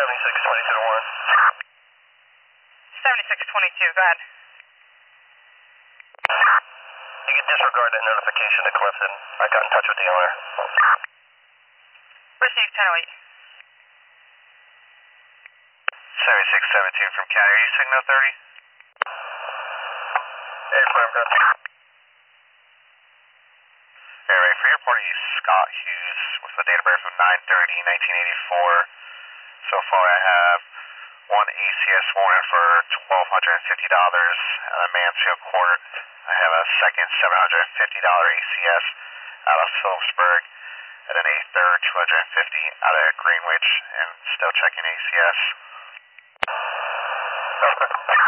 7622 to 1. 7622, go ahead. You can disregard that notification to Clifton. I got in touch with the owner. Received 1008. 7617 from County. Are you Signal 30? Hey, firm, good. Anyway, for your party, Scott Hughes, with the date of birth of 9/30/1984. So far, I have one ACS warrant for $1,250 at a Mansfield Court. I have a second $750 ACS out of Phillipsburg, and then a third $250 out of Greenwich, and still checking ACS.